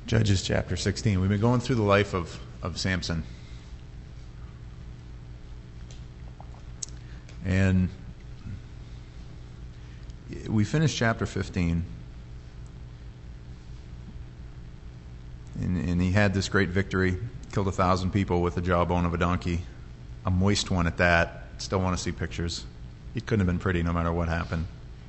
Judges chapter 16. We've been going through the life of Samson. And we finished chapter 15. And he had this great victory, killed 1,000 people with the jawbone of a donkey, a moist one at that. Still want to see pictures. It couldn't have been pretty no matter what happened.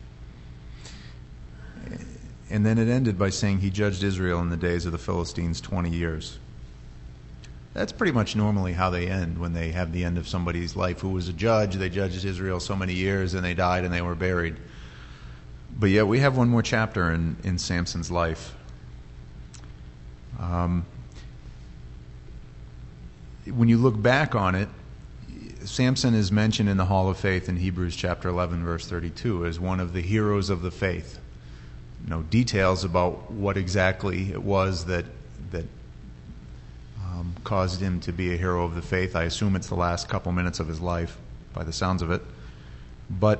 And then it ended by saying he judged Israel in the days of the Philistines 20 years. That's pretty much normally how they end when they have the end of somebody's life who was a judge. They judged Israel so many years and they died and they were buried. But yet we have one more chapter in Samson's life. When you look back on it, Samson is mentioned in the Hall of Faith in Hebrews chapter 11, verse 32, as one of the heroes of the faith. No details about what exactly it was that caused him to be a hero of the faith. I assume it's the last couple minutes of his life, by the sounds of it. But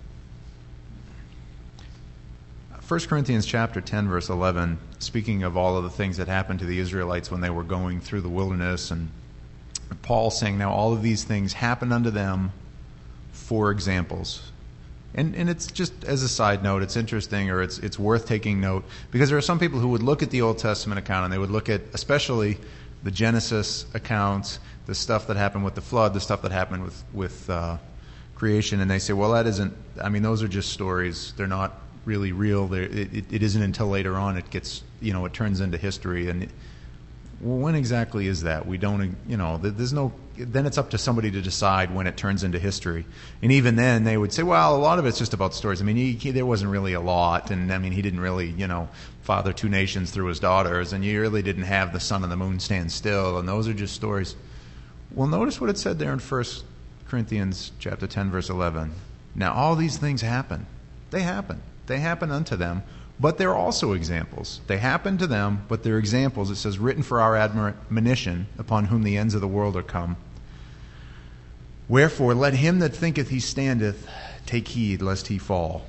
1 Corinthians chapter 10, verse 11, speaking of all of the things that happened to the Israelites when they were going through the wilderness, and Paul saying, now all of these things happened unto them for examples. And it's just as a side note, it's interesting, or it's worth taking note, because there are some people who would look at the Old Testament account and they would look at especially the Genesis accounts, the stuff that happened with the flood, the stuff that happened with creation, and they say, well, that isn't, I mean, those are just stories. They're not really real. It isn't until later on it gets, it turns into history. And well, when exactly is that? We don't, there's no, then it's up to somebody to decide when it turns into history. And even then they would say, well, a lot of it's just about stories. I mean, there wasn't really a lot. And I mean, he didn't really, father two nations through his daughters. And you really didn't have the sun and the moon stand still. And those are just stories. Well, notice what it said there in 1 Corinthians chapter 10, verse 11. Now, all these things happen. They happen. They happen unto them. But they're also examples. They happen to them, but they're examples. It says, written for our admonition, upon whom the ends of the world are come. Wherefore, let him that thinketh he standeth take heed lest he fall.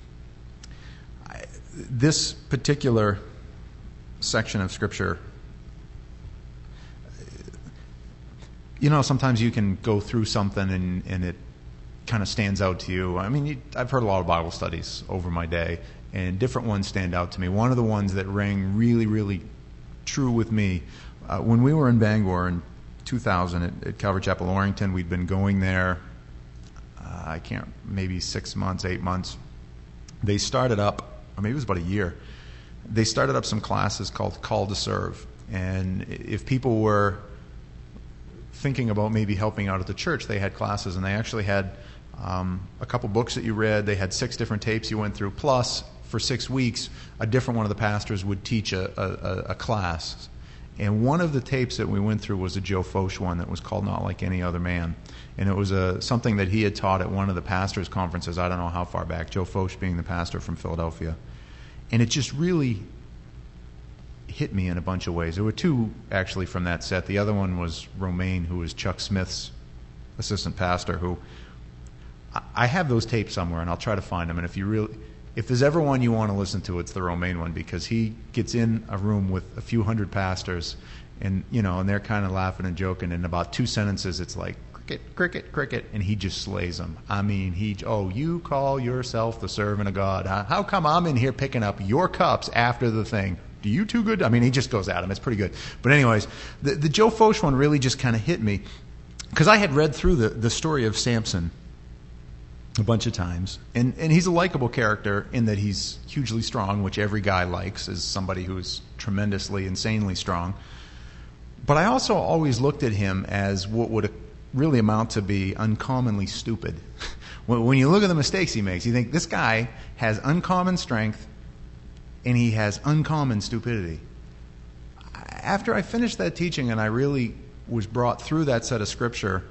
This particular section of Scripture, sometimes you can go through something and it kind of stands out to you. I mean, I've heard a lot of Bible studies over my day, and different ones stand out to me. One of the ones that rang really, really true with me, when we were in Bangor in 2000 at Calvary Chapel, Orrington, we'd been going there, maybe 6 months, 8 months. They started up, or maybe it was about a year, they started up some classes called Call to Serve. And if people were thinking about maybe helping out at the church, they had classes, and they actually had a couple books that you read. They had 6 different tapes you went through, plus for 6 weeks, a different one of the pastors would teach a class. And one of the tapes that we went through was a Joe Focht one that was called Not Like Any Other Man. And it was something that he had taught at one of the pastors' conferences, I don't know how far back, Joe Focht being the pastor from Philadelphia. And it just really hit me in a bunch of ways. There were 2, actually, from that set. The other one was Romaine, who was Chuck Smith's assistant pastor, who I have those tapes somewhere, and I'll try to find them. And if there's ever one you want to listen to, it's the Romaine one, because he gets in a room with a few hundred pastors, and and they're kind of laughing and joking. In about 2 sentences, it's like cricket, cricket, cricket, and he just slays them. I mean, you call yourself the servant of God? How come I'm in here picking up your cups after the thing? Do you too good? I mean, he just goes at him. It's pretty good. But anyways, the Joe Focht one really just kind of hit me, because I had read through the story of Samson a bunch of times, and he's a likable character in that he's hugely strong, which every guy likes, as somebody who's tremendously, insanely strong. But I also always looked at him as what would really amount to be uncommonly stupid. When you look at the mistakes he makes, you think this guy has uncommon strength and he has uncommon stupidity. After I finished that teaching and I really was brought through that set of Scripture,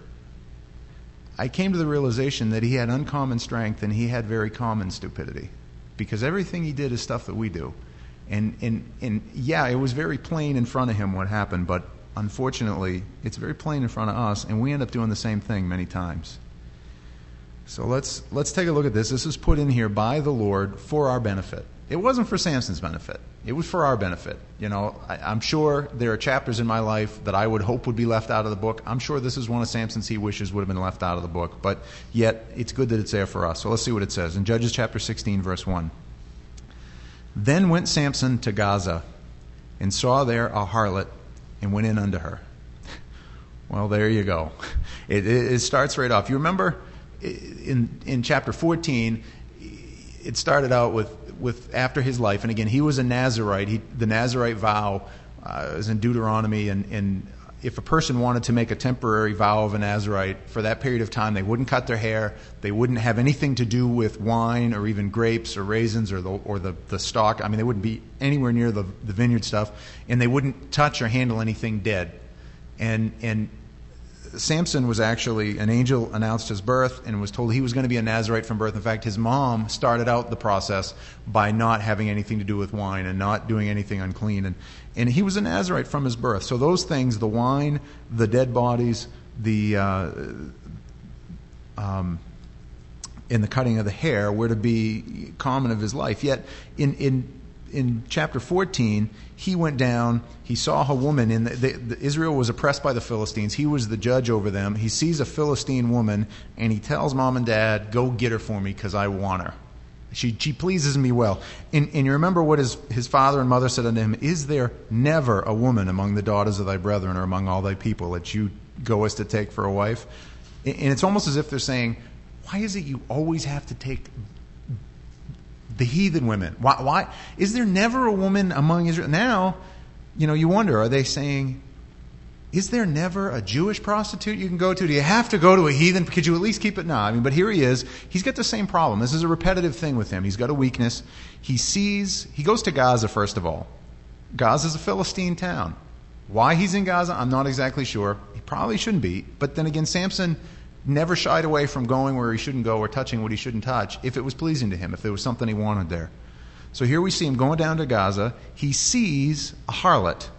I came to the realization that he had uncommon strength and he had very common stupidity, because everything he did is stuff that we do. And yeah, it was very plain in front of him what happened, but unfortunately, it's very plain in front of us, and we end up doing the same thing many times. So let's take a look at this. This is put in here by the Lord for our benefit. It wasn't for Samson's benefit. It was for our benefit. I'm sure there are chapters in my life that I would hope would be left out of the book. I'm sure this is one of Samson's he wishes would have been left out of the book. But yet, it's good that it's there for us. So let's see what it says. In Judges chapter 16, verse 1. Then went Samson to Gaza, and saw there a harlot, and went in unto her. Well, there you go. It starts right off. You remember in chapter 14, it started out with after his life, and again, he was a Nazirite. The Nazirite vow is in Deuteronomy, and if a person wanted to make a temporary vow of a Nazirite, for that period of time, they wouldn't cut their hair, they wouldn't have anything to do with wine or even grapes or raisins or the stalk. I mean, they wouldn't be anywhere near the vineyard stuff, and they wouldn't touch or handle anything dead. And Samson was actually, an angel announced his birth and was told he was going to be a Nazirite from birth. In fact, his mom started out the process by not having anything to do with wine and not doing anything unclean. And he was a Nazirite from his birth. So those things, the wine, the dead bodies, and the cutting of the hair were to be common of his life. Yet in chapter 14, he went down, he saw a woman, Israel was oppressed by the Philistines. He was the judge over them. He sees a Philistine woman, and he tells mom and dad, go get her for me because I want her. She pleases me well. And you remember what his father and mother said unto him, is there never a woman among the daughters of thy brethren or among all thy people that you goest to take for a wife? And it's almost as if they're saying, why is it you always have to take the heathen women? Why is there never a woman among Israel? Now, you wonder, are they saying, is there never a Jewish prostitute you can go to? Do you have to go to a heathen? Could you at least keep it? No, but here he is. He's got the same problem. This is a repetitive thing with him. He's got a weakness. He goes to Gaza, first of all. Gaza's a Philistine town. Why he's in Gaza, I'm not exactly sure. He probably shouldn't be. But then again, Samson never shied away from going where he shouldn't go or touching what he shouldn't touch if it was pleasing to him, if there was something he wanted there. So here we see him going down to Gaza. He sees a harlot.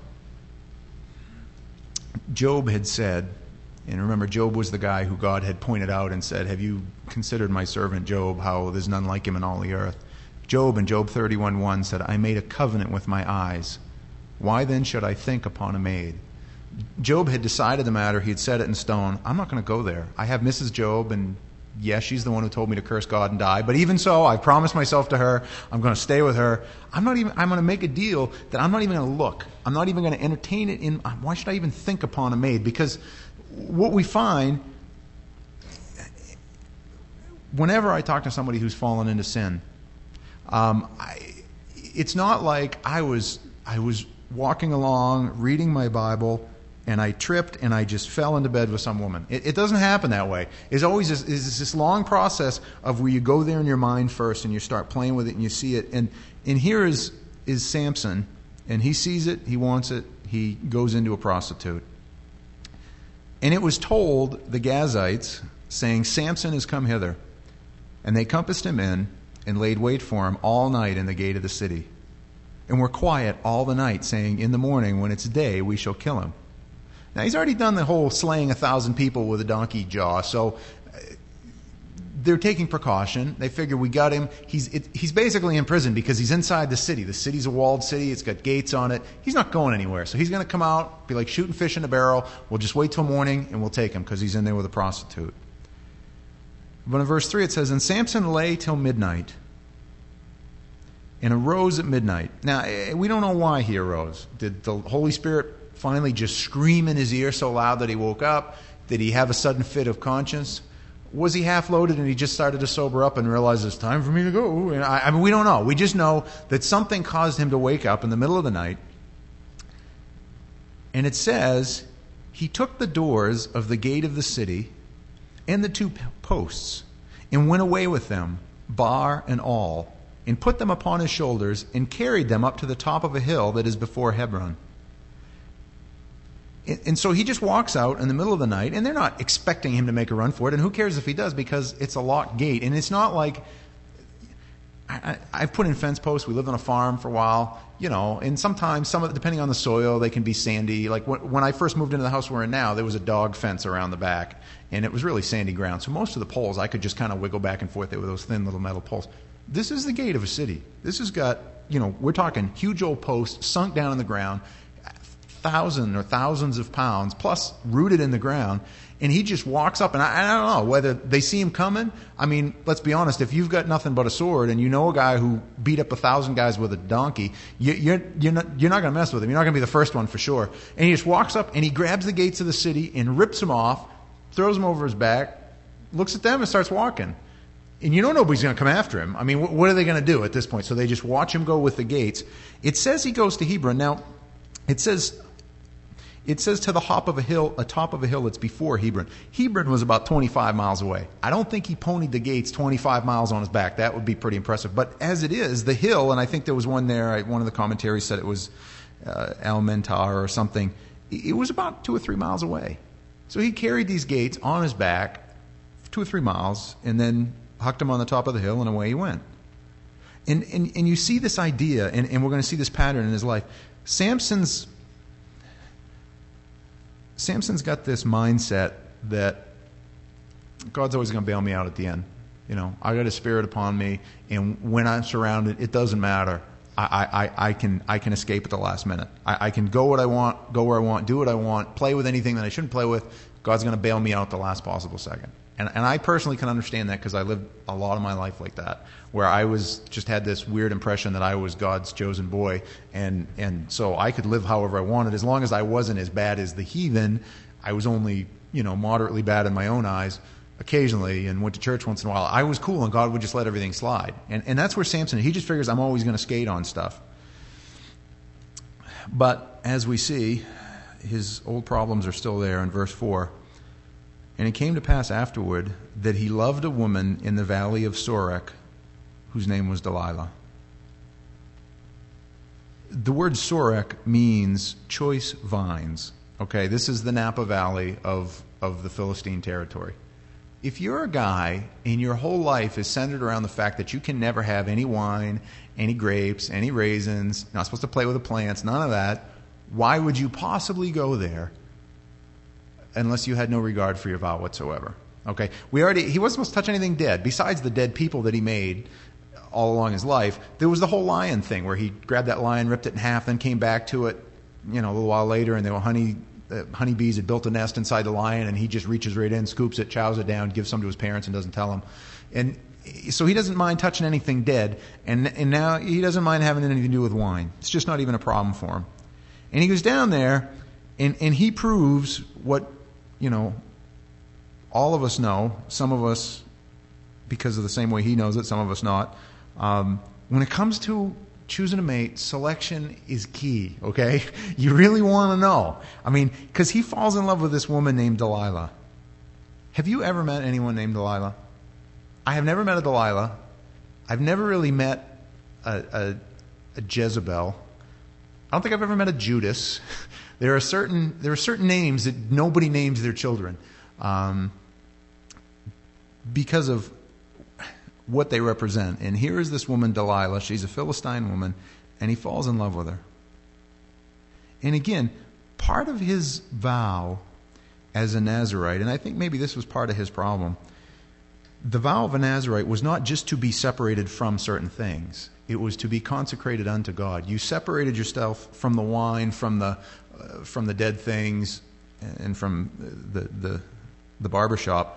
Job had said, and remember, Job was the guy who God had pointed out and said, have you considered my servant Job, how there's none like him in all the earth? Job in Job 31:1 said, I made a covenant with my eyes. Why then should I think upon a maid? Job had decided the matter. He had set it in stone. I'm not going to go there. I have Mrs. Job, and yes, she's the one who told me to curse God and die. But even so, I promised myself to her, I'm going to stay with her. I'm going to make a deal that I'm not even going to look. I'm not even going to entertain it in, why should I even think upon a maid? Because what we find, whenever I talk to somebody who's fallen into sin, it's not like I was walking along, reading my Bible, and I tripped and I just fell into bed with some woman. It doesn't happen that way. It's always this long process of where you go there in your mind first and you start playing with it and you see it. And here is Samson, and he sees it, he wants it, he goes into a prostitute. And it was told, the Gazites, saying, Samson is come hither. And they compassed him in and laid wait for him all night in the gate of the city. And were quiet all the night, saying, in the morning, when it's day, we shall kill him. Now, he's already done the whole slaying 1,000 people with a donkey jaw, so they're taking precaution. They figure we got him. He's basically in prison because he's inside the city. The city's a walled city. It's got gates on it. He's not going anywhere. So he's going to come out, be like shooting fish in a barrel. We'll just wait till morning, and we'll take him because he's in there with a prostitute. But in verse 3 it says, and Samson lay till midnight, and arose at midnight. Now, we don't know why he arose. Did the Holy Spirit finally just scream in his ear so loud that he woke up? Did he have a sudden fit of conscience? Was he half loaded and he just started to sober up and realize it's time for me to go? And I mean, we don't know. We just know that something caused him to wake up in the middle of the night. And it says, he took the doors of the gate of the city and the 2 posts and went away with them, bar and all, and put them upon his shoulders and carried them up to the top of a hill that is before Hebron. And so he just walks out in the middle of the night, and they're not expecting him to make a run for it, and who cares if he does, because it's a locked gate. And it's not like, I've put in fence posts. We lived on a farm for a while, and sometimes, depending on the soil, they can be sandy. Like when I first moved into the house we're in now, there was a dog fence around the back, and it was really sandy ground. So most of the poles, I could just kind of wiggle back and forth there with those thin little metal poles. This is the gate of a city. This has got, we're talking huge old posts sunk down in the ground, thousands of pounds, plus rooted in the ground. And he just walks up, and I don't know whether they see him coming. I mean, let's be honest. If you've got nothing but a sword, and you know a guy who beat up 1,000 guys with a donkey, you're not going to mess with him. You're not going to be the first one for sure. And he just walks up, and he grabs the gates of the city and rips them off, throws them over his back, looks at them, and starts walking. And nobody's going to come after him. I mean, what are they going to do at this point? So they just watch him go with the gates. It says he goes to Hebron. Now, it says to the atop of a hill that's before Hebron. Hebron was about 25 miles away. I don't think he ponied the gates 25 miles on his back. That would be pretty impressive. But as it is, the hill, and I think there was one there, one of the commentaries said it was Almentar or something. It was about 2 or 3 miles away. So he carried these gates on his back 2 or 3 miles and then hucked them on the top of the hill, and away he went. And you see this idea, and we're going to see this pattern in his life. Samson's got this mindset that God's always going to bail me out at the end. I got a spirit upon me, and when I'm surrounded, it doesn't matter. I can escape at the last minute. I can go where I want, do what I want, play with anything that I shouldn't play with. God's going to bail me out at the last possible second. And I personally can understand that because I lived a lot of my life like that, where I just had this weird impression that I was God's chosen boy, and so I could live however I wanted as long as I wasn't as bad as the heathen. I was only moderately bad in my own eyes occasionally, and went to church once in a while. I was cool, and God would just let everything slide. And that's where Samson, he just figures I'm always going to skate on stuff. But as we see, his old problems are still there in verse 4. And it came to pass afterward that he loved a woman in the valley of Sorek, whose name was Delilah. The word Sorek means choice vines. Okay, this is the Napa Valley of the Philistine territory. If you're a guy and your whole life is centered around the fact that you can never have any wine, any grapes, any raisins, not supposed to play with the plants, none of that, why would you possibly go there unless you had no regard for your vow whatsoever? Okay, he wasn't supposed to touch anything dead. Besides the dead people that he made all along his life, there was the whole lion thing where he grabbed that lion, ripped it in half, then came back to it, a little while later, and there were honeybees had built a nest inside the lion, and he just reaches right in, scoops it, chows it down, gives some to his parents, and doesn't tell them. And so he doesn't mind touching anything dead, and now he doesn't mind having anything to do with wine. It's just not even a problem for him. And he goes down there, and he proves what all of us know, some of us because of the same way he knows it, some of us not. When it comes to choosing a mate, selection is key, okay? You really want to know. I mean, because he falls in love with this woman named Delilah. Have you ever met anyone named Delilah? I have never met a Delilah. I've never really met a Jezebel. I don't think I've ever met a Judas. There are certain names that nobody names their children because of what they represent. And here is this woman, Delilah. She's a Philistine woman, and he falls in love with her. And again, part of his vow as a Nazirite, and I think maybe this was part of his problem, the vow of a Nazirite was not just to be separated from certain things. It was to be consecrated unto God. You separated yourself from the wine, from the dead things, and from the barbershop,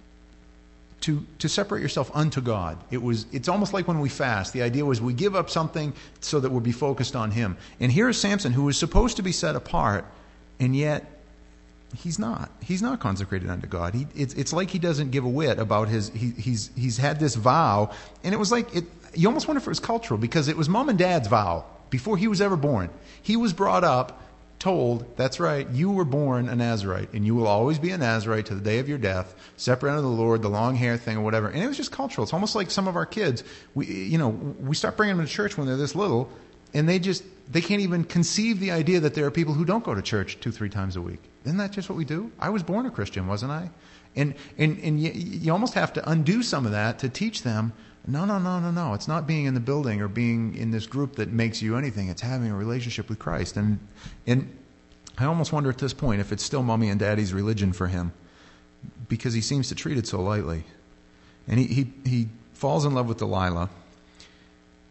to separate yourself unto God. It's almost like when we fast. The idea was we give up something so that we'll be focused on Him. And here is Samson, who was supposed to be set apart, and yet he's not. He's not consecrated unto God. It's like he doesn't give a whit about he's had this vow, and it was like you almost wonder if it was cultural, because it was mom and dad's vow before he was ever born. He was brought up, told, that's right, you were born a Nazirite, and you will always be a Nazirite to the day of your death, separate unto the Lord, the long hair thing or whatever. And it was just cultural. It's almost like some of our kids, we start bringing them to church when they're this little, and they can't even conceive the idea that there are people who don't go to church 2-3 times a week. Isn't that just what we do? I was born a Christian, wasn't I? And you almost have to undo some of that to teach them, no. It's not being in the building or being in this group that makes you anything. It's having a relationship with Christ. And I almost wonder at this point if it's still mommy and daddy's religion for him, because he seems to treat it so lightly. And he falls in love with Delilah.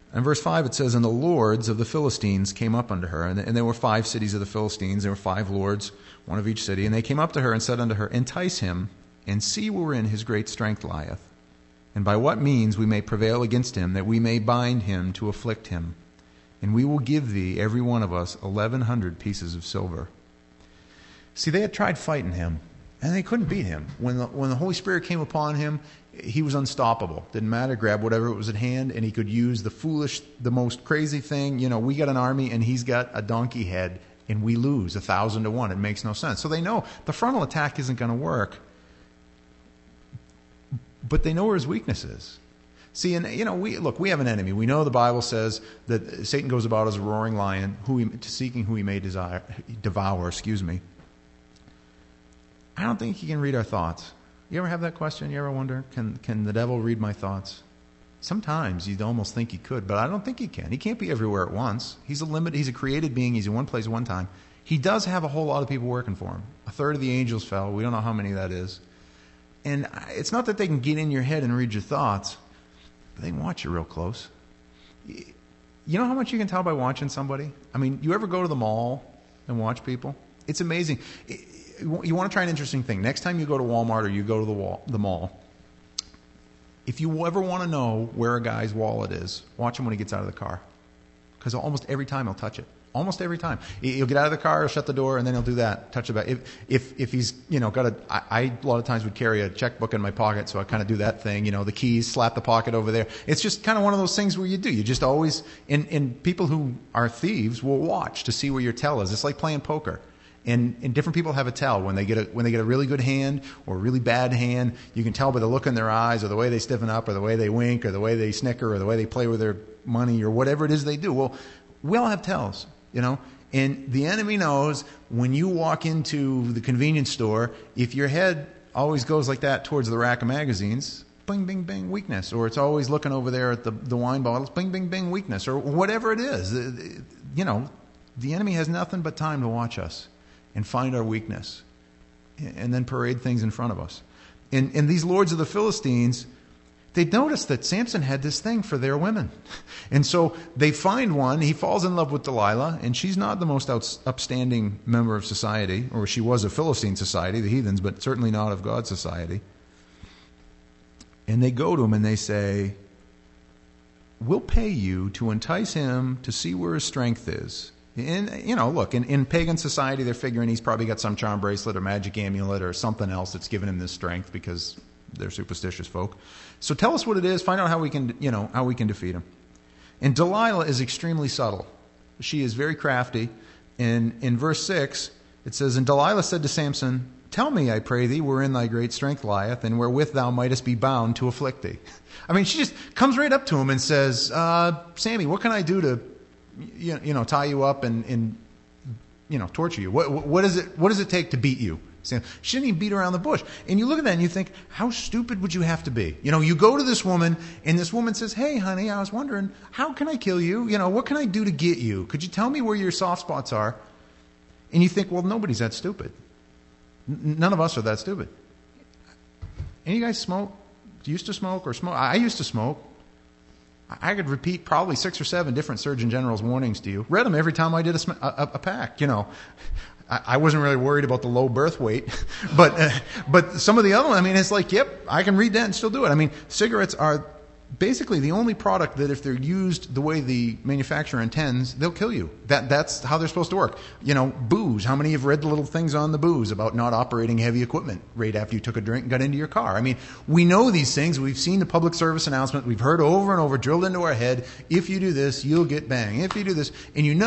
In verse 5 it says, "And the lords of the Philistines came up unto her." And there were 5 cities of the Philistines. There were 5 lords, one of each city. "And they came up to her and said unto her, Entice him, and see wherein his great strength lieth, and by what means we may prevail against him, that we may bind him to afflict him. And we will give thee, every one of us, 1,100 pieces of silver." See, they had tried fighting him, and they couldn't beat him. When the Holy Spirit came upon him, he was unstoppable. Didn't matter, grab whatever was at hand, and he could use the most crazy thing. We got an army, and he's got a donkey head, and we lose 1,000 to 1. It makes no sense. So they know the frontal attack isn't going to work, but they know where his weakness is. See, and we have an enemy. We know the Bible says that Satan goes about as a roaring lion, seeking who he may devour. I don't think he can read our thoughts. You ever have that question? You ever wonder, can the devil read my thoughts? Sometimes you'd almost think he could, but I don't think he can. He can't be everywhere at once. He's a created being. He's in one place one time. He does have a whole lot of people working for him. 1/3 of the angels fell. We don't know how many that is. And it's not that they can get in your head and read your thoughts, but they can watch you real close. You know how much you can tell by watching somebody? I mean, you ever go to the mall and watch people? It's amazing. You want to try an interesting thing. Next time you go to Walmart or you go to the mall, if you ever want to know where a guy's wallet is, watch him when he gets out of the car. Because almost every time he'll touch it. Almost every time. He'll get out of the car, he'll shut the door, and then he'll do that, touch the bag. If he's, got I a lot of times would carry a checkbook in my pocket, so I kind of do that thing, the keys, slap the pocket over there. It's just kind of one of those things where you do. You just always, and people who are thieves will watch to see where your tell is. It's like playing poker. And different people have a tell when they get a really good hand or a really bad hand. You can tell by the look in their eyes, or the way they stiffen up, or the way they wink, or the way they snicker, or the way they play with their money, or whatever it is they do. Well, we all have tells, And the enemy knows when you walk into the convenience store, if your head always goes like that towards the rack of magazines, bing, bing, bing, weakness. Or it's always looking over there at the wine bottles, bing, bing, bing, weakness. Or whatever it is. The enemy has nothing but time to watch us and find our weakness, and then parade things in front of us. And these lords of the Philistines, they noticed that Samson had this thing for their women. And so they find one, he falls in love with Delilah, and she's not the most upstanding member of society, or she was of Philistine society, the heathens, but certainly not of God's society. And they go to him and they say, "We'll pay you to entice him to see where his strength is." And, look, in pagan society, they're figuring he's probably got some charm bracelet or magic amulet or something else that's given him this strength, because they're superstitious folk. So tell us what it is. Find out how we can defeat him. And Delilah is extremely subtle. She is very crafty. And in verse 6, it says, "And Delilah said to Samson, Tell me, I pray thee, wherein thy great strength lieth, and wherewith thou mightest be bound to afflict thee." I mean, she just comes right up to him and says, "Sammy, what can I do to tie you up and torture you? What does it take to beat you?" She didn't even beat around the bush. And you look at that and you think, how stupid would you have to be? You go to this woman, and this woman says, "Hey, honey, I was wondering, how can I kill you? What can I do to get you? Could you tell me where your soft spots are?" And you think, well, nobody's that stupid. None of us are that stupid. Any of you guys smoke? Used to smoke or smoke? I used to smoke. I could repeat probably 6 or 7 different Surgeon General's warnings to you. Read them every time I did a pack. I wasn't really worried about the low birth weight, but some of the other ones, it's like, yep, I can read that and still do it. Cigarettes are basically the only product that, if they're used the way the manufacturer intends, they'll kill you. That's how they're supposed to work. Booze. How many have read the little things on the booze about not operating heavy equipment right after you took a drink and got into your car? We know these things. We've seen the public service announcement. We've heard over and over, drilled into our head, if you do this, you'll get bang. If you do this. And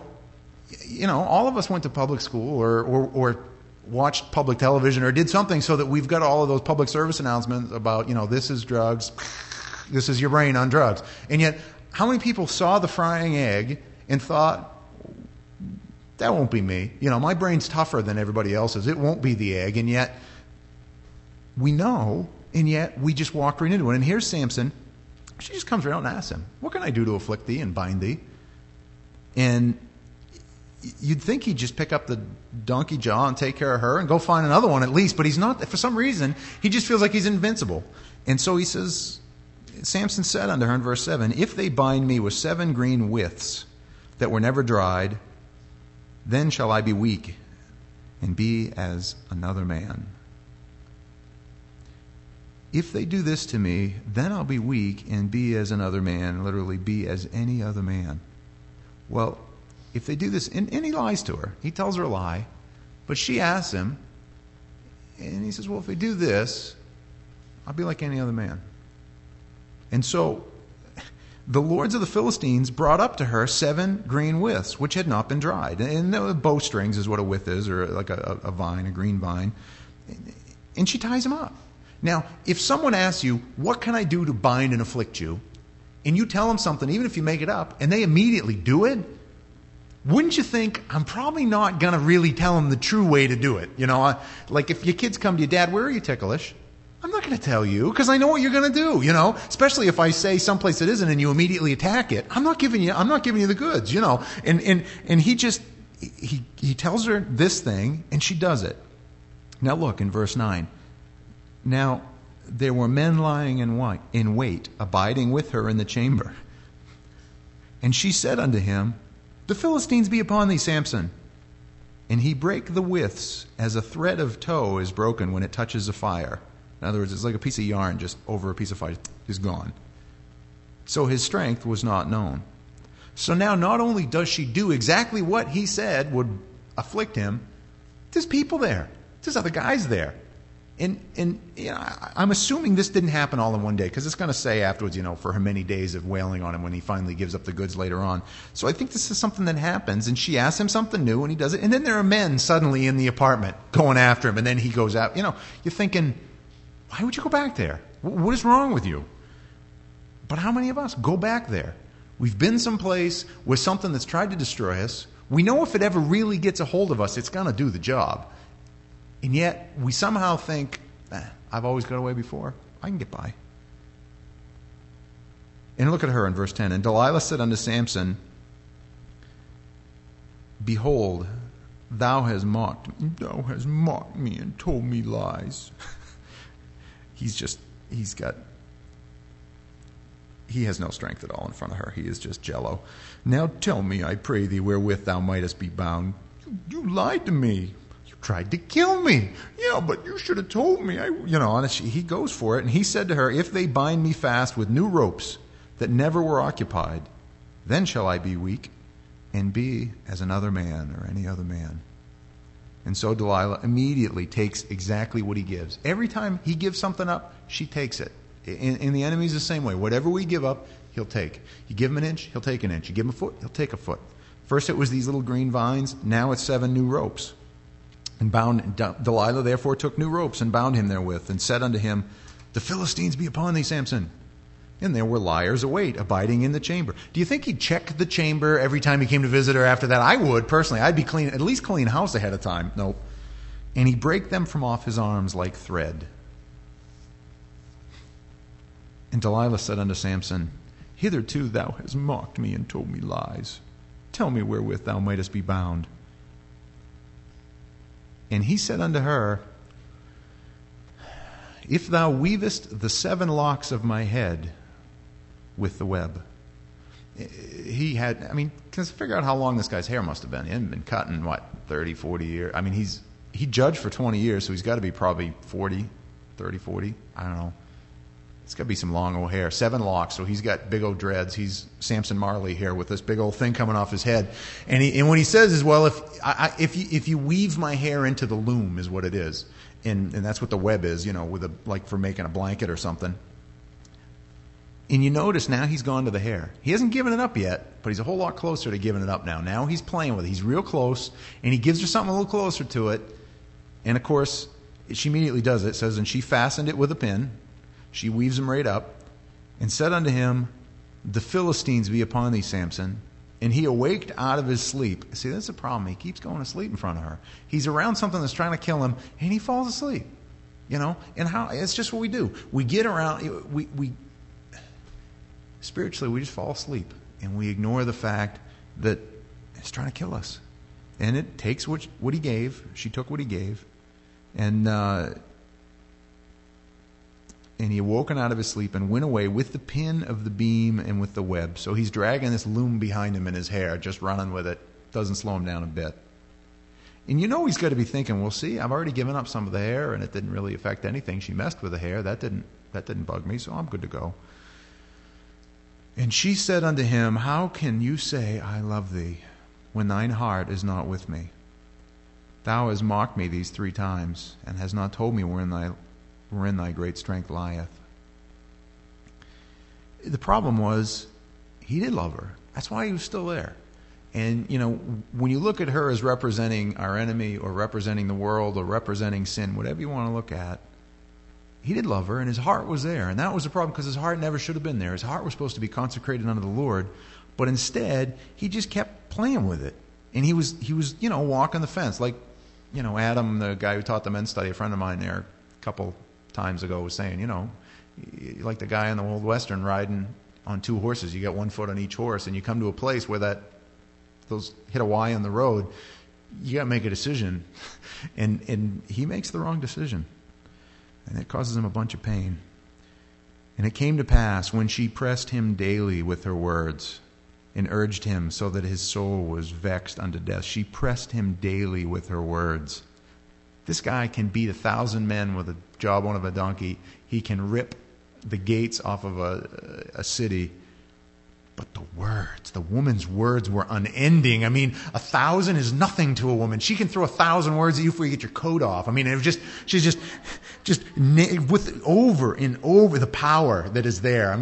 all of us went to public school or watched public television or did something so that we've got all of those public service announcements about, this is drugs. This is your brain on drugs. And yet, how many people saw the frying egg and thought, that won't be me. My brain's tougher than everybody else's. It won't be the egg. And yet, we know, and yet we just walk right into it. And here's Samson. She just comes right out and asks him, "What can I do to afflict thee and bind thee?" And you'd think he'd just pick up the donkey jaw and take care of her and go find another one at least. But he's not. For some reason, he just feels like he's invincible. And so he says, Samson said unto her in verse 7, if they bind me with 7 green withs that were never dried, then shall I be weak and be as another man. If they do this to me, then I'll be weak and be as another man, literally be as any other man. Well, if they do this, and he lies to her. He tells her a lie, but she asks him, and he says, well, if they do this, I'll be like any other man. And so the lords of the Philistines brought up to her 7 green withs, which had not been dried. And bowstrings is what a with is, or like a vine, a green vine. And she ties them up. Now, if someone asks you, what can I do to bind and afflict you? And you tell them something, even if you make it up, and they immediately do it, wouldn't you think, I'm probably not going to really tell them the true way to do it? You know, like if your kids come to you, Dad, where are you ticklish? I'm not going to tell you because I know what you're going to do, you know, especially if I say someplace it isn't and you immediately attack it. I'm not giving you the goods, you know, and he tells her this thing and she does it. Now look in verse 9. Now there were men lying in wait, abiding with her in the chamber. And she said unto him, the Philistines be upon thee, Samson. And he brake the withs as a thread of tow is broken when it touches a fire. In other words, it's like a piece of yarn just over a piece of fire is gone. So his strength was not known. So now not only does she do exactly what he said would afflict him, there's people there. There's other guys there. And you know, I'm assuming this didn't happen all in one day, because it's going to say afterwards, you know, for her many days of wailing on him when he finally gives up the goods later on. So I think this is something that happens, and she asks him something new, and he does it. And then there are men suddenly in the apartment going after him, and then he goes out. You know, you're thinking, why would you go back there? What is wrong with you? But how many of us go back there? We've been someplace with something that's tried to destroy us. We know if it ever really gets a hold of us, it's going to do the job. And yet, we somehow think, I've always got away before. I can get by. And look at her in verse 10. And Delilah said unto Samson, behold, thou hast mocked me and told me lies. He has no strength at all in front of her. He is just jello. Now tell me, I pray thee, wherewith thou mightest be bound. You lied to me. Tried to kill me. Yeah, but you should have told me. He goes for it. And he said to her, if they bind me fast with new ropes that never were occupied, then shall I be weak and be as another man or any other man. And so Delilah immediately takes exactly what he gives. Every time he gives something up, she takes it. And the enemy's the same way. Whatever we give up, he'll take. You give him an inch, he'll take an inch. You give him a foot, he'll take a foot. First it was these little green vines. Now it's 7 new ropes. And Delilah therefore took new ropes and bound him therewith, and said unto him, the Philistines be upon thee, Samson. And there were liars await, abiding in the chamber. Do you think he'd check the chamber every time he came to visit her after that? I would, personally. I'd be at least clean house ahead of time. Nope. And he brake them from off his arms like thread. And Delilah said unto Samson, hitherto thou hast mocked me and told me lies. Tell me wherewith thou mightest be bound. And he said unto her, if thou weavest the 7 locks of my head with the web. Because figure out how long this guy's hair must have been. He hadn't been cut in, 30, 40 years. I mean, he judged for 20 years, so he's got to be probably 40, 30, 40. I don't know. It's got to be some long old hair. 7 locks, so he's got big old dreads. He's Samson Marley here with this big old thing coming off his head. And what he says is, well, if you weave my hair into the loom is what it is. And that's what the web is, like for making a blanket or something. And you notice now he's gone to the hair. He hasn't given it up yet, but he's a whole lot closer to giving it up now. Now he's playing with it. He's real close, and he gives her something a little closer to it. And of course, she immediately does it. It says, and she fastened it with a pin. She weaves him right up, and said unto him, the Philistines be upon thee, Samson. And he awaked out of his sleep. See, that's the problem. He keeps going to sleep in front of her. He's around something that's trying to kill him, and he falls asleep. And it's just what we do. We get around, we spiritually, we just fall asleep, and we ignore the fact that it's trying to kill us. And it takes what he gave. She took what he gave. And And he awoken out of his sleep and went away with the pin of the beam and with the web. So he's dragging this loom behind him in his hair, just running with it. Doesn't slow him down a bit. And he's got to be thinking, well, see, I've already given up some of the hair, and it didn't really affect anything. She messed with the hair. That didn't bug me, so I'm good to go. And she said unto him, how can you say, I love thee, when thine heart is not with me? Thou hast mocked me these 3 times, and hast not told me wherein thy great strength lieth. The problem was, he did love her. That's why he was still there. And, when you look at her as representing our enemy or representing the world or representing sin, whatever you want to look at, he did love her and his heart was there. And that was the problem because his heart never should have been there. His heart was supposed to be consecrated unto the Lord. But instead, he just kept playing with it. And he was walking the fence. Like, Adam, the guy who taught the men's study, a friend of mine there a couple times ago was saying, like the guy in the Old Western riding on 2 horses. You got 1 foot on each horse and you come to a place where those hit a Y on the road, you got to make a decision. And he makes the wrong decision. And it causes him a bunch of pain. And it came to pass when she pressed him daily with her words and urged him so that his soul was vexed unto death. She pressed him daily with her words. This guy can beat 1,000 men with a jawbone of a donkey. He can rip the gates off of a city. But the woman's words were unending. 1,000 is nothing to a woman. She can throw 1,000 words at you before you get your coat off. She's just with over and over the power that is there.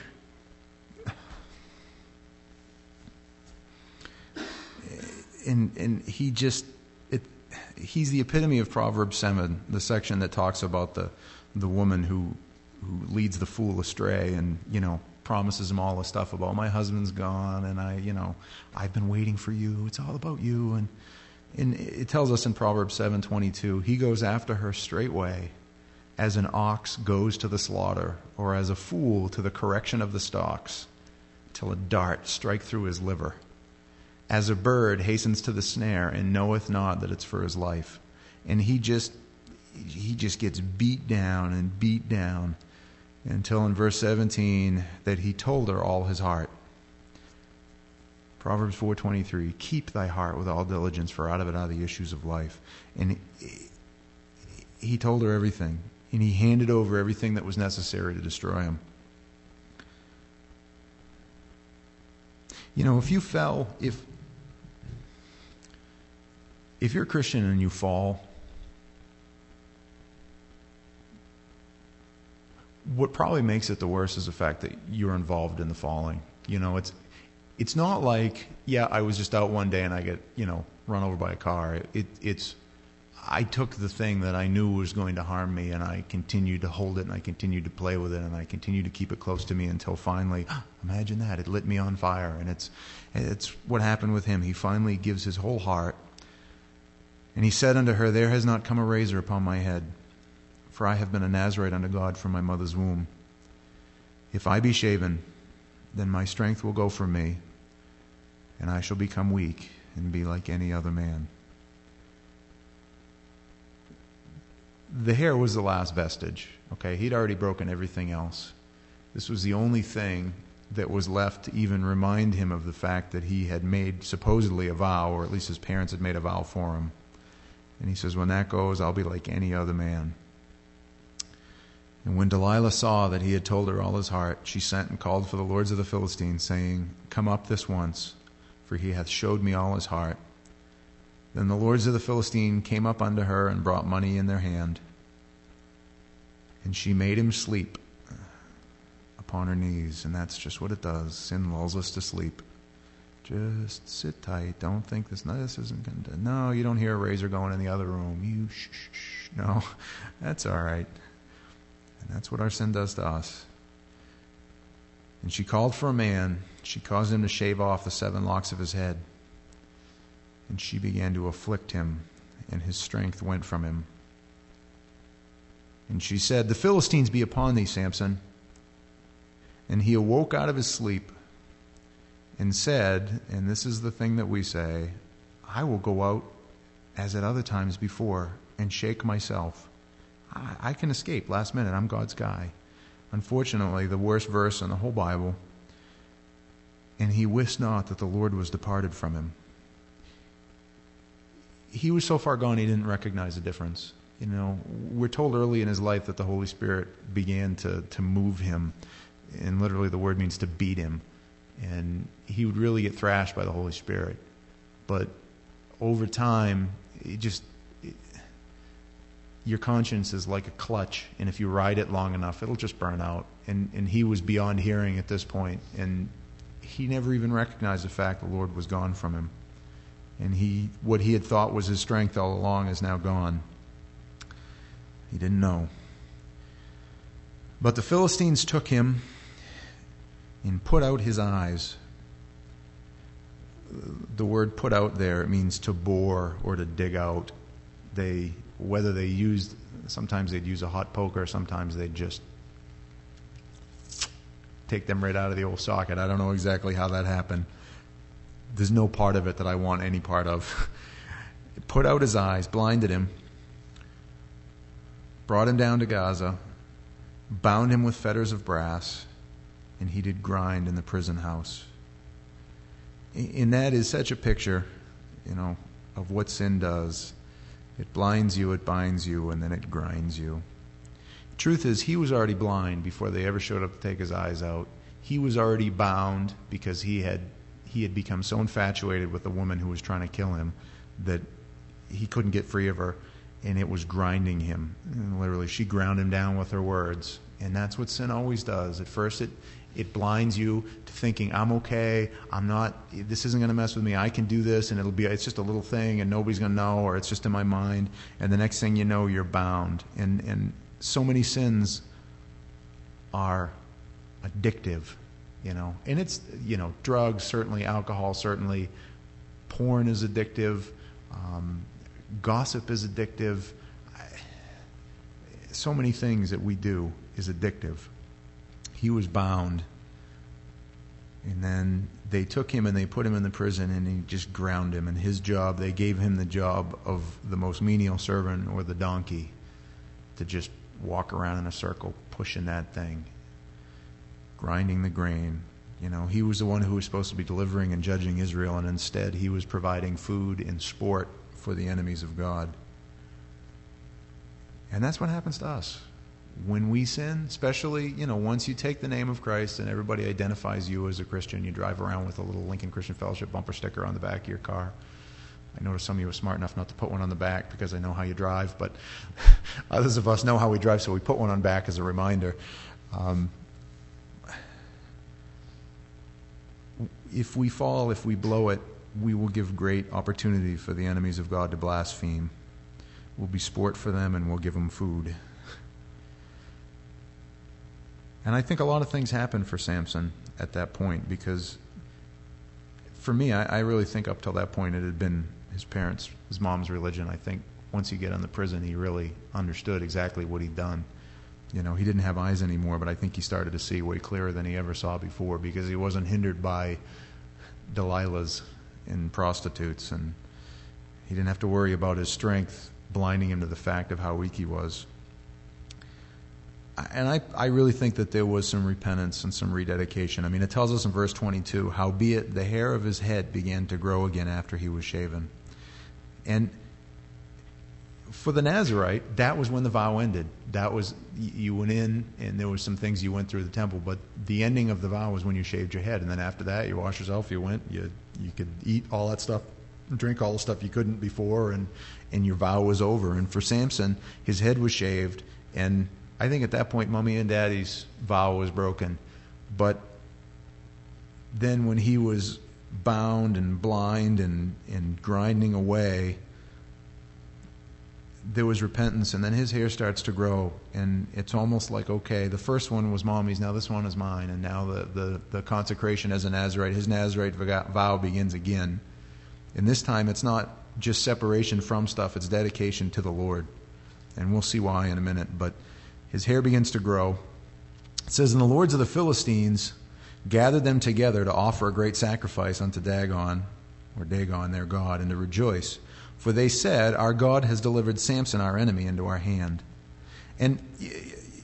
And he's the epitome of Proverbs 7, the section that talks about the woman who leads the fool astray and, promises him all the stuff about my husband's gone and I've been waiting for you. It's all about you. And it tells us in Proverbs 7:22, he goes after her straightway as an ox goes to the slaughter or as a fool to the correction of the stocks till a dart strike through his liver. As a bird hastens to the snare and knoweth not that it's for his life. And he just gets beat down and beat down until in verse 17 that he told her all his heart. Proverbs 4:23, keep thy heart with all diligence, for out of it are the issues of life. And he told her everything. And he handed over everything that was necessary to destroy him. If you're a Christian and you fall, what probably makes it the worst is the fact that you're involved in the falling. It's not like, I was just out one day and I get, run over by a car. It's I took the thing that I knew was going to harm me and I continued to hold it and I continued to play with it and I continued to keep it close to me until finally, imagine that, it lit me on fire. And it's what happened with him. He finally gives his whole heart. And he said unto her, there has not come a razor upon my head, for I have been a Nazarite unto God from my mother's womb. If I be shaven, then my strength will go from me, and I shall become weak and be like any other man. The hair was the last vestige. Okay, he'd already broken everything else. This was the only thing that was left to even remind him of the fact that he had made supposedly a vow, or at least his parents had made a vow for him. And he says, when that goes, I'll be like any other man. And when Delilah saw that he had told her all his heart, she sent and called for the lords of the Philistines, saying, come up this once, for he hath showed me all his heart. Then the lords of the Philistine came up unto her and brought money in their hand. And she made him sleep upon her knees. And that's just what it does. Sin lulls us to sleep. Just sit tight. Don't think this isn't going to... No, you don't hear a razor going in the other room. You shh. No, that's all right. And that's what our sin does to us. And she called for a man. She caused him to shave off the 7 locks of his head. And she began to afflict him, and his strength went from him. And she said, the Philistines be upon thee, Samson. And he awoke out of his sleep and said, and this is the thing that we say, I will go out as at other times before and shake myself. I can escape last minute. I'm God's guy. unfortunately, the worst verse in the whole Bible. And he wist not that the Lord was departed from him. He was so far gone he didn't recognize the difference. We're told early in his life that the Holy Spirit began to move him, and literally the word means to beat him. And he would really get thrashed by the Holy Spirit. But over time, your conscience is like a clutch, and if you ride it long enough, it'll just burn out. And he was beyond hearing at this point, and he never even recognized the fact the Lord was gone from him. And what he had thought was his strength all along is now gone. He didn't know. But the Philistines took him and put out his eyes. The word put out there, it means to bore or to dig out. Sometimes they'd use a hot poker, sometimes they'd just take them right out of the old socket. I don't know exactly how that happened. There's no part of it that I want any part of. Put out his eyes, blinded him, brought him down to Gaza, bound him with fetters of brass, and he did grind in the prison house. And that is such a picture, of what sin does. It blinds you, it binds you, and then it grinds you. The truth is, he was already blind before they ever showed up to take his eyes out. He was already bound because he had become so infatuated with the woman who was trying to kill him that he couldn't get free of her, and it was grinding him. And literally, she ground him down with her words. And that's what sin always does. At first, it blinds you to thinking, I'm okay, this isn't going to mess with me, I can do this, and it's just a little thing, and nobody's going to know, or it's just in my mind. And the next thing you know, you're bound. And so many sins are addictive, and it's, drugs, certainly, alcohol, certainly, porn is addictive, gossip is addictive. So many things that we do is addictive. He was bound, and then they took him and they put him in the prison, and he just ground him. And they gave him the job of the most menial servant, or the donkey, to just walk around in a circle pushing that thing, grinding the grain. He was the one who was supposed to be delivering and judging Israel, and instead he was providing food and sport for the enemies of God. And that's what happens to us. When we sin, especially, once you take the name of Christ and everybody identifies you as a Christian, you drive around with a little Lincoln Christian Fellowship bumper sticker on the back of your car. I noticed some of you were smart enough not to put one on the back because I know how you drive, but others of us know how we drive, so we put one on back as a reminder. If we fall, if we blow it, we will give great opportunity for the enemies of God to blaspheme. We'll be sport for them, and we'll give them food. And I think a lot of things happened for Samson at that point, because for me, I really think up till that point it had been his mom's religion. I think once he got in the prison, he really understood exactly what he'd done. He didn't have eyes anymore, but I think he started to see way clearer than he ever saw before, because he wasn't hindered by Delilahs and prostitutes, and he didn't have to worry about his strength blinding him to the fact of how weak he was. And I really think that there was some repentance and some rededication. I mean, it tells us in verse 22, howbeit the hair of his head began to grow again after he was shaven. And for the Nazirite, that was when the vow ended. That was, you went in, and there was some things you went through the temple, but the ending of the vow was when you shaved your head. And then after that, you washed yourself, you could eat all that stuff, drink all the stuff you couldn't before, and your vow was over. And for Samson, his head was shaved, and I think at that point, Mommy and Daddy's vow was broken. But then when he was bound and blind and grinding away, there was repentance, and then his hair starts to grow, and it's almost like, okay, the first one was Mommy's, now this one is mine, and now the consecration as a Nazirite, his Nazirite vow begins again. And this time it's not just separation from stuff, it's dedication to the Lord. And we'll see why in a minute, but his hair begins to grow. It says, and the lords of the Philistines gathered them together to offer a great sacrifice unto Dagon, their god, and to rejoice. For they said, our God has delivered Samson, our enemy, into our hand. And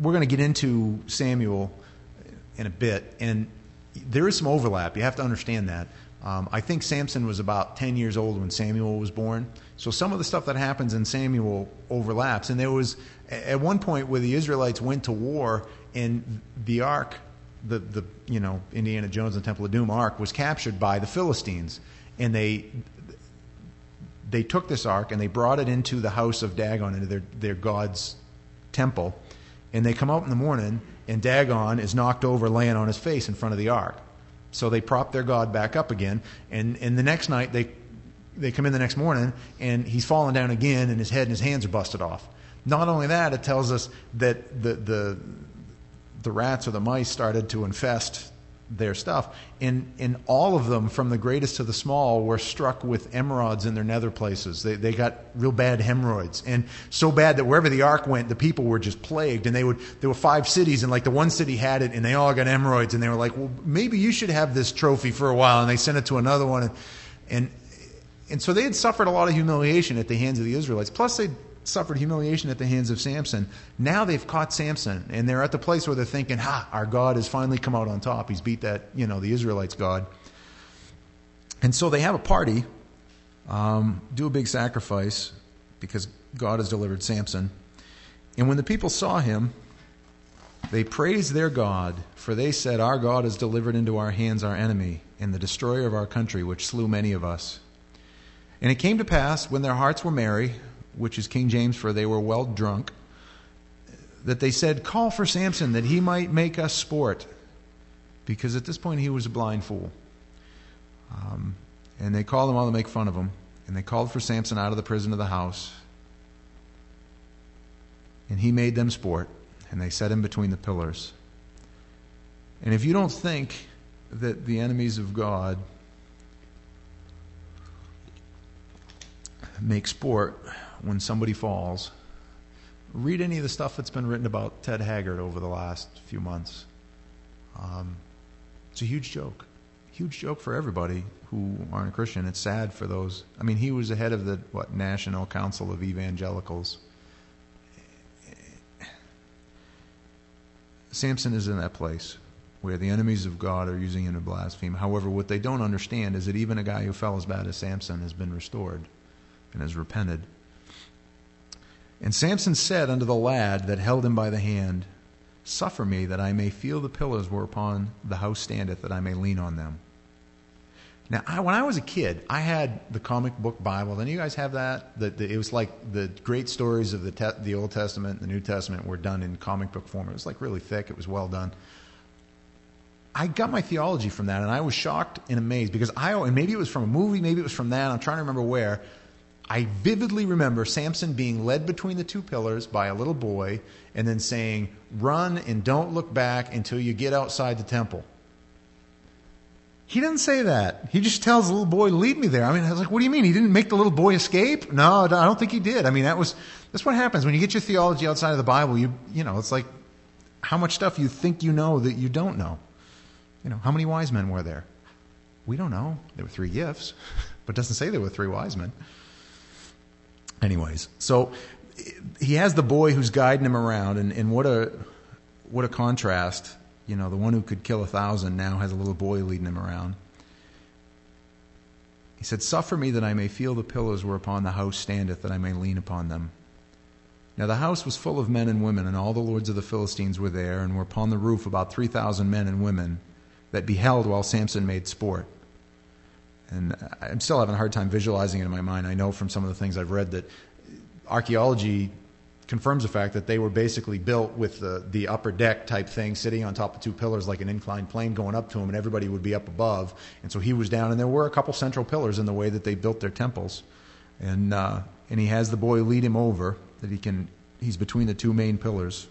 we're going to get into Samuel in a bit, and there is some overlap. You have to understand that. I think Samson was about 10 years old when Samuel was born. So some of the stuff that happens in Samuel overlaps. And there was at one point where the Israelites went to war, and the ark, the Indiana Jones and the Temple of Doom ark, was captured by the Philistines. And they took this ark and they brought it into the house of Dagon, into their god's temple. And they come out in the morning, and Dagon is knocked over laying on his face in front of the ark. So they prop their god back up again, and the next night they come in the next morning, and he's fallen down again, and his head and his hands are busted off. Not only that, it tells us that the rats or the mice started to infest their stuff, and all of them, from the greatest to the small, were struck with emerods in their nether places. They got real bad hemorrhoids, and so bad that wherever the ark went, the people were just plagued. And there were 5 cities, and like the one city had it, and they all got hemorrhoids, and they were like, well, maybe you should have this trophy for a while. And they sent it to another one, and so they had suffered a lot of humiliation at the hands of the Israelites. Plus, they suffered humiliation at the hands of Samson. Now they've caught Samson, and they're at the place where they're thinking, our God has finally come out on top. He's beat that, the Israelites' God. And so they have a party, do a big sacrifice, because God has delivered Samson. And when the people saw him, they praised their God, for they said, our God has delivered into our hands our enemy, and the destroyer of our country, which slew many of us. And it came to pass, when their hearts were merry, which is King James for they were well drunk, that they said, call for Samson, that he might make us sport. Because at this point he was a blind fool. And they called him all to make fun of him. And they called for Samson out of the prison of the house. And he made them sport. And they set him between the pillars. And if you don't think that the enemies of God make sport when somebody falls, read any of the stuff that's been written about Ted Haggard over the last few months. It's a huge joke. Huge joke for everybody who aren't a Christian. It's sad for those. I mean, he was the head of the National Council of Evangelicals. Samson is in that place where the enemies of God are using him to blaspheme. However, what they don't understand is that even a guy who fell as bad as Samson has been restored and has repented. And Samson said unto the lad that held him by the hand, suffer me that I may feel the pillars whereupon the house standeth, that I may lean on them. Now, when I was a kid, I had the comic book Bible. Did you guys have that? It was like the great stories of the Old Testament and the New Testament were done in comic book form. It was like really thick. It was well done. I got my theology from that, and I was shocked and amazed because and maybe it was from a movie, maybe it was from that. I'm trying to remember where. I vividly remember Samson being led between the 2 pillars by a little boy and then saying, run and don't look back until you get outside the temple. He didn't say that. He just tells the little boy, lead me there. I mean, I was like, what do you mean? He didn't make the little boy escape? No, I don't think he did. I mean, that's what happens when you get your theology outside of the Bible. It's like how much stuff you think you know that you don't know. How many wise men were there? We don't know. There were 3 gifts, but it doesn't say there were 3 wise men. Anyways, so he has the boy who's guiding him around, and what a contrast. The one who could kill 1,000 now has a little boy leading him around. He said, suffer me that I may feel the pillars whereupon the house standeth, that I may lean upon them. Now the house was full of men and women, and all the lords of the Philistines were there, and were upon the roof about 3,000 men and women that beheld while Samson made sport. And I'm still having a hard time visualizing it in my mind. I know from some of the things I've read that archaeology confirms the fact that they were basically built with the upper deck type thing, sitting on top of 2 pillars like an inclined plane going up to him, and everybody would be up above. And so he was down, and there were a couple central pillars in the way that they built their temples. And he has the boy lead him over, that he's between the 2 main pillars.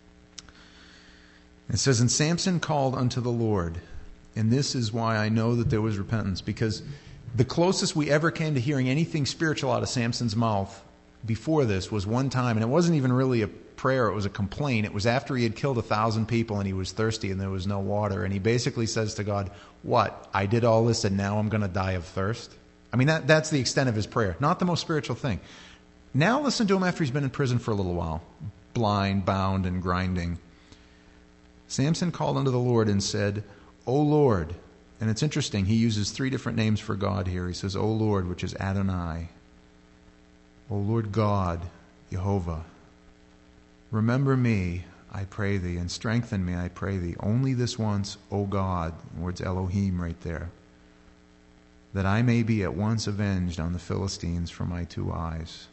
It says, and Samson called unto the Lord. And this is why I know that there was repentance, because the closest we ever came to hearing anything spiritual out of Samson's mouth before this was one time, and it wasn't even really a prayer, it was a complaint. It was after he had killed 1,000 people and he was thirsty and there was no water, and he basically says to God, what, I did all this and now I'm going to die of thirst? I mean, that's the extent of his prayer. Not the most spiritual thing. Now listen to him after he's been in prison for a little while. blind, bound, and grinding. Samson called unto the Lord and said, O Lord. And it's interesting, he uses 3 different names for God here. He says, O Lord, which is Adonai. O Lord God, Jehovah. Remember me, I pray thee, and strengthen me, I pray thee. Only this once, O God. The word's Elohim right there. That I may be at once avenged on the Philistines for my 2 eyes.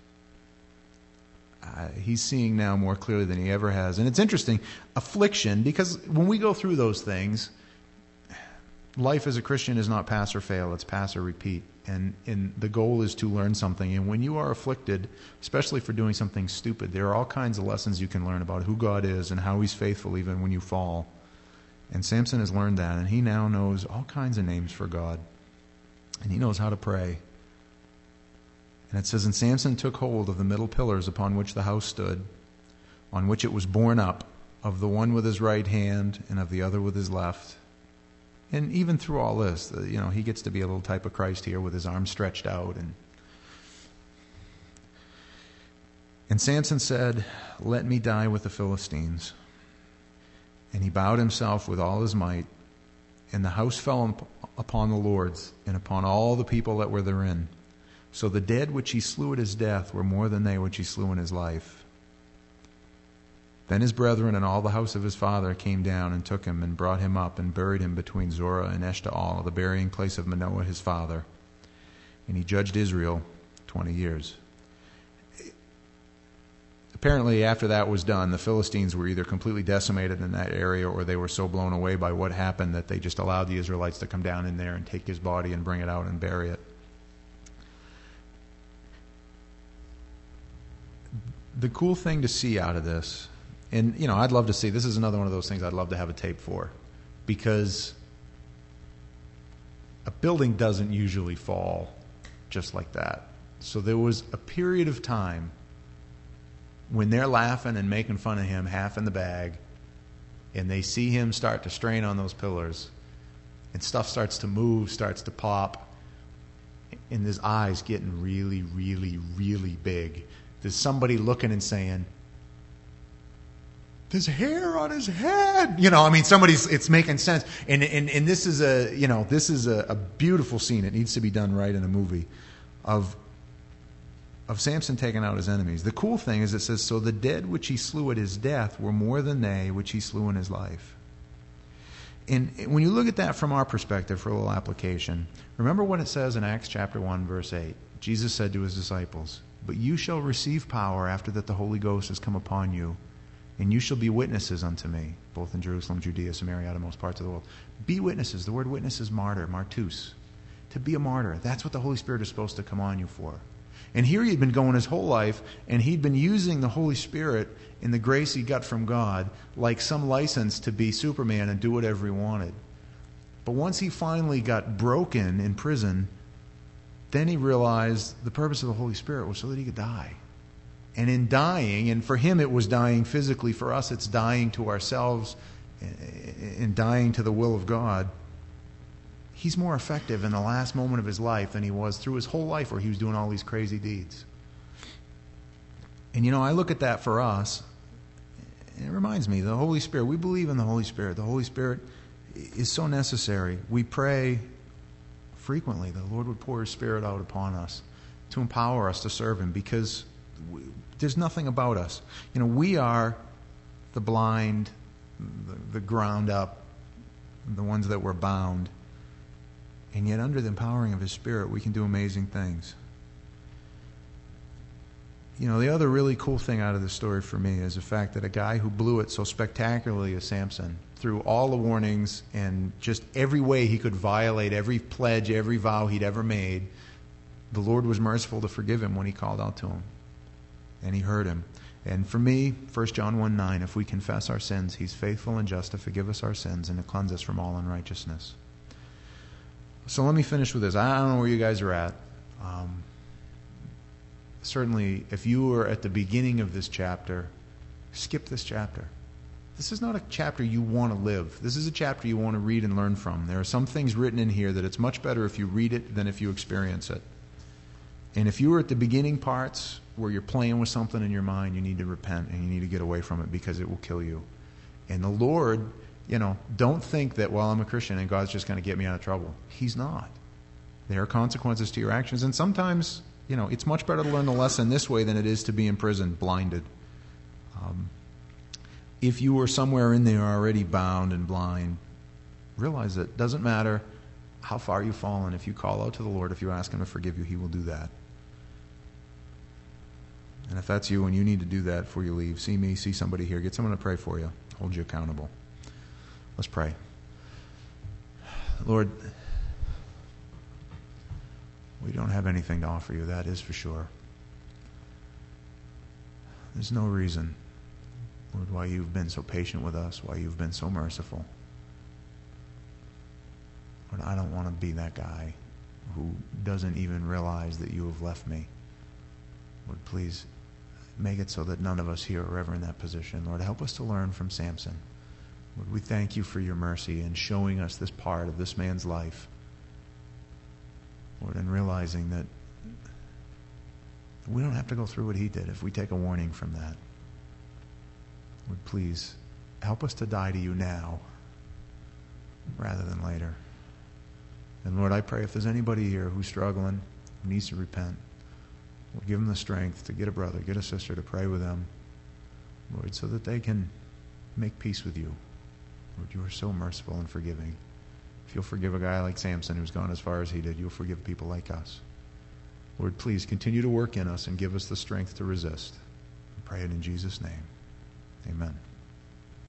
He's seeing now more clearly than he ever has. And it's interesting, affliction, because when we go through those things, life as a Christian is not pass or fail, it's pass or repeat. And the goal is to learn something. And when you are afflicted, especially for doing something stupid, there are all kinds of lessons you can learn about who God is and how he's faithful even when you fall. And Samson has learned that, and he now knows all kinds of names for God. And he knows how to pray. And it says, And Samson took hold of the middle pillars upon which the house stood, on which it was borne up, of the one with his right hand and of the other with his left. And even through all this, he gets to be a little type of Christ here with his arms stretched out. And Samson said, Let me die with the Philistines. And he bowed himself with all his might, and the house fell upon the lords and upon all the people that were therein. So the dead which he slew at his death were more than they which he slew in his life. Then his brethren and all the house of his father came down and took him and brought him up and buried him between Zorah and Eshtaol, the burying place of Manoah his father. And he judged Israel 20 years. Apparently, after that was done, the Philistines were either completely decimated in that area or they were so blown away by what happened that they just allowed the Israelites to come down in there and take his body and bring it out and bury it. The cool thing to see out of this, and I'd love to see, this is another one of those things I'd love to have a tape for, because a building doesn't usually fall just like that. So there was a period of time when they're laughing and making fun of him, half in the bag, and they see him start to strain on those pillars, and stuff starts to move, starts to pop, and his eyes getting really, really, really big. There's somebody looking and saying, there's hair on his head. It's making sense. And this is a beautiful scene. It needs to be done right in a movie of Samson taking out his enemies. The cool thing is it says, so the dead which he slew at his death were more than they which he slew in his life. And when you look at that from our perspective for a little application, remember what it says in Acts chapter 1, verse 8. Jesus said to his disciples, But you shall receive power after that the Holy Ghost has come upon you, and you shall be witnesses unto me, both in Jerusalem, Judea, Samaria, out of most parts of the world. Be witnesses. The word witness is martyr, martus. To be a martyr. That's what the Holy Spirit is supposed to come on you for. And here he'd been going his whole life, and he'd been using the Holy Spirit in the grace he got from God like some license to be Superman and do whatever he wanted. But once he finally got broken in prison, then he realized the purpose of the Holy Spirit was so that he could die. And in dying, and for him it was dying physically, for us it's dying to ourselves and dying to the will of God. He's more effective in the last moment of his life than he was through his whole life where he was doing all these crazy deeds. And I look at that for us, and it reminds me, the Holy Spirit, we believe in the Holy Spirit. The Holy Spirit is so necessary. We pray frequently the Lord would pour his Spirit out upon us to empower us to serve him, because there's nothing about us. We are the blind, the ground up, the ones that were bound. And yet under the empowering of his Spirit, we can do amazing things. The other really cool thing out of this story for me is the fact that a guy who blew it so spectacularly as Samson, through all the warnings and just every way he could violate every pledge, every vow he'd ever made, the Lord was merciful to forgive him when he called out to him. And he heard him. And for me, 1 John 1:9, if we confess our sins, he's faithful and just to forgive us our sins and to cleanse us from all unrighteousness. So let me finish with this. I don't know where you guys are at. Certainly, if you were at the beginning of this chapter, skip this chapter. This is not a chapter you want to live. This is a chapter you want to read and learn from. There are some things written in here that it's much better if you read it than if you experience it. And if you were at the beginning parts where you're playing with something in your mind, you need to repent and you need to get away from it because it will kill you. And the Lord, don't think that, well, I'm a Christian and God's just going to get me out of trouble. He's not. There are consequences to your actions. And sometimes, it's much better to learn the lesson this way than it is to be in prison, blinded. If you were somewhere in there already bound and blind, realize that it doesn't matter how far you've fallen. If you call out to the Lord, if you ask Him to forgive you, He will do that. And if that's you and you need to do that before you leave, see me, see somebody here, get someone to pray for you, hold you accountable. Let's pray. Lord, we don't have anything to offer you, that is for sure. There's no reason, Lord, why you've been so patient with us, why you've been so merciful. Lord, I don't want to be that guy who doesn't even realize that you have left me. Lord, please make it so that none of us here are ever in that position. Lord, help us to learn from Samson. Lord, we thank you for your mercy in showing us this part of this man's life. Lord, and realizing that we don't have to go through what he did if we take a warning from that. Lord, please help us to die to you now rather than later. And Lord, I pray if there's anybody here who's struggling, who needs to repent, Lord, give them the strength to get a brother, get a sister to pray with them, Lord, so that they can make peace with you. Lord, you are so merciful and forgiving. If you'll forgive a guy like Samson who's gone as far as he did, you'll forgive people like us. Lord, please continue to work in us and give us the strength to resist. I pray it in Jesus' name. Amen.